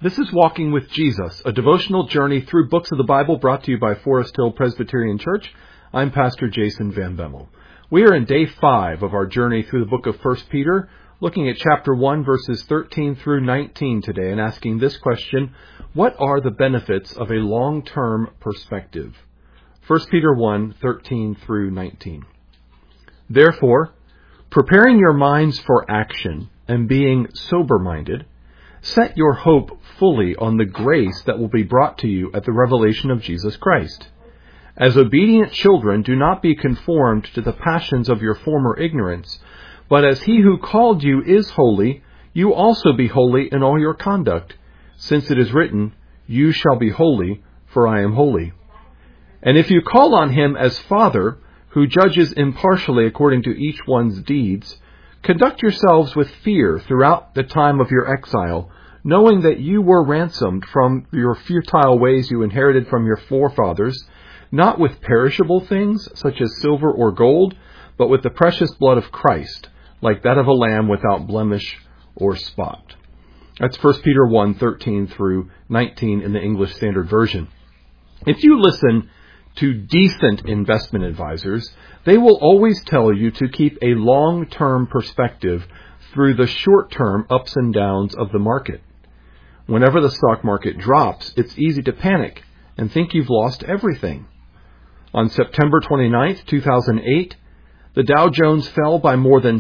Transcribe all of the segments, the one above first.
This is Walking with Jesus, a devotional journey through books of the Bible brought to you by Forest Hill Presbyterian Church. I'm Pastor Jason Van Bemmel. We are in day 5 of our journey through the book of 1 Peter, looking at chapter 1, verses 13 through 19 today, and asking this question: what are the benefits of a long-term perspective? 1 Peter 1, 13 through 19. Therefore, preparing your minds for action and being sober-minded, set your hope fully on the grace that will be brought to you at the revelation of Jesus Christ. As obedient children, do not be conformed to the passions of your former ignorance, but as he who called you is holy, you also be holy in all your conduct, since it is written, "You shall be holy, for I am holy." And if you call on him as Father, who judges impartially according to each one's deeds, conduct yourselves with fear throughout the time of your exile, knowing that you were ransomed from your futile ways you inherited from your forefathers, not with perishable things such as silver or gold, but with the precious blood of Christ, like that of a lamb without blemish or spot. That's 1 Peter 1, 13 through 19 in the English Standard Version. If you listen to decent investment advisors, they will always tell you to keep a long-term perspective through the short-term ups and downs of the market. Whenever the stock market drops, it's easy to panic and think you've lost everything. On September 29th, 2008, the Dow Jones fell by more than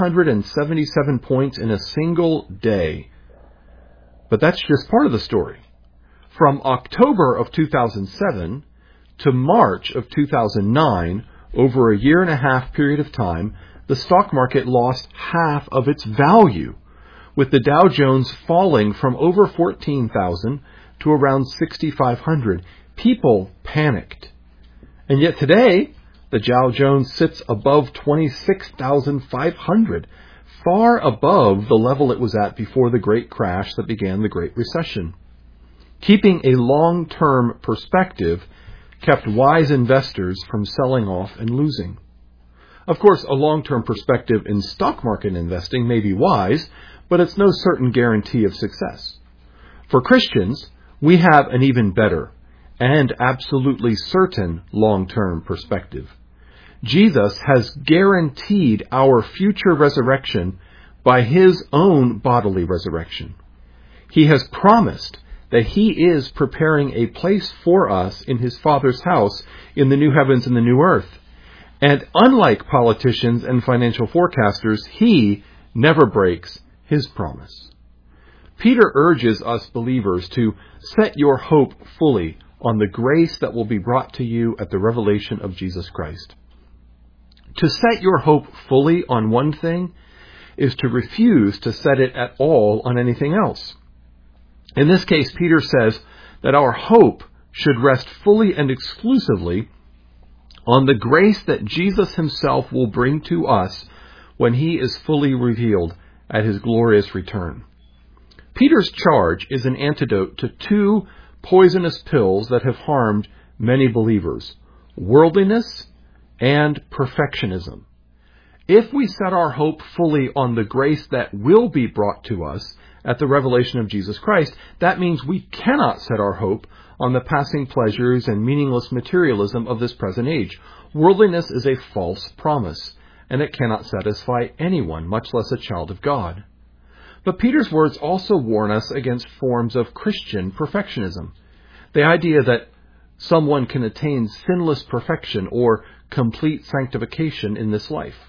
777 points in a single day. But that's just part of the story. From October of 2007 to March of 2009, over a year-and-a-half period of time, the stock market lost half of its value, with the Dow Jones falling from over 14,000 to around 6,500. People panicked. And yet today, the Dow Jones sits above 26,500, far above the level it was at before the great crash that began the Great Recession. Keeping a long-term perspective kept wise investors from selling off and losing. Of course, a long-term perspective in stock market investing may be wise, but it's no certain guarantee of success. For Christians, we have an even better and absolutely certain long-term perspective. Jesus has guaranteed our future resurrection by his own bodily resurrection. He has promised that he is preparing a place for us in his Father's house in the new heavens and the new earth. And unlike politicians and financial forecasters, he never breaks his promise. Peter urges us believers to set your hope fully on the grace that will be brought to you at the revelation of Jesus Christ. To set your hope fully on one thing is to refuse to set it at all on anything else. In this case, Peter says that our hope should rest fully and exclusively on the grace that Jesus himself will bring to us when he is fully revealed at his glorious return. Peter's charge is an antidote to two poisonous pills that have harmed many believers: worldliness and perfectionism. If we set our hope fully on the grace that will be brought to us at the revelation of Jesus Christ, that means we cannot set our hope on the passing pleasures and meaningless materialism of this present age. Worldliness is a false promise, and it cannot satisfy anyone, much less a child of God. But Peter's words also warn us against forms of Christian perfectionism. The idea that someone can attain sinless perfection or complete sanctification in this life.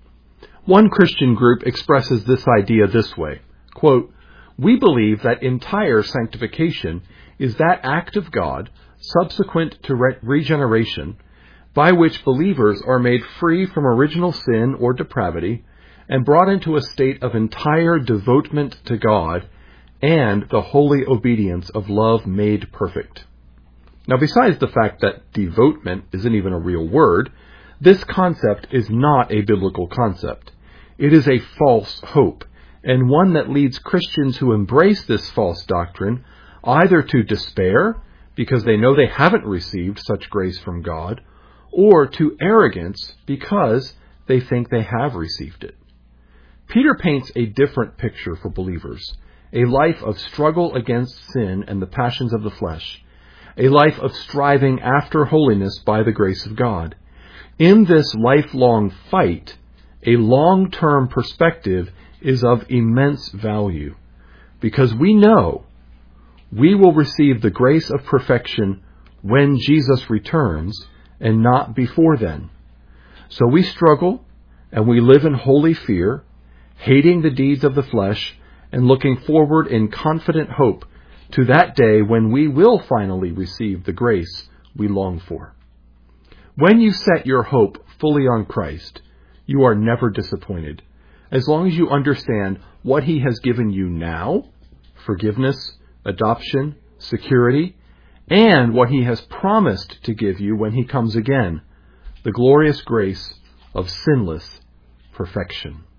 One Christian group expresses this idea this way, quote, "We believe that entire sanctification is that act of God, subsequent to regeneration, by which believers are made free from original sin or depravity and brought into a state of entire devotement to God and the holy obedience of love made perfect." Now, besides the fact that devotement isn't even a real word, this concept is not a biblical concept. It is a false hope, and one that leads Christians who embrace this false doctrine either to despair because they know they haven't received such grace from God, or to arrogance because they think they have received it. Peter paints a different picture for believers, a life of struggle against sin and the passions of the flesh, a life of striving after holiness by the grace of God. In this lifelong fight, a long-term perspective is of immense value, because we know we will receive the grace of perfection when Jesus returns and not before then. So we struggle and we live in holy fear, hating the deeds of the flesh and looking forward in confident hope to that day when we will finally receive the grace we long for. When you set your hope fully on Christ, you are never disappointed, as long as you understand what He has given you now, forgiveness, adoption, security, and what He has promised to give you when He comes again, the glorious grace of sinless perfection.